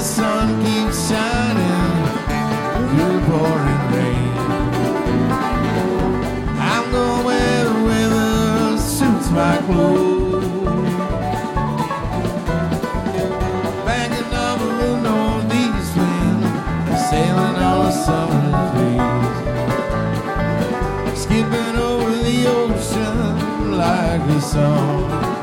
sun keeps shining through the pouring rain. I'm going where the weather suits my clothes. Banking up a little northeast wind, sailing on a summer breeze, skipping over the ocean like a song.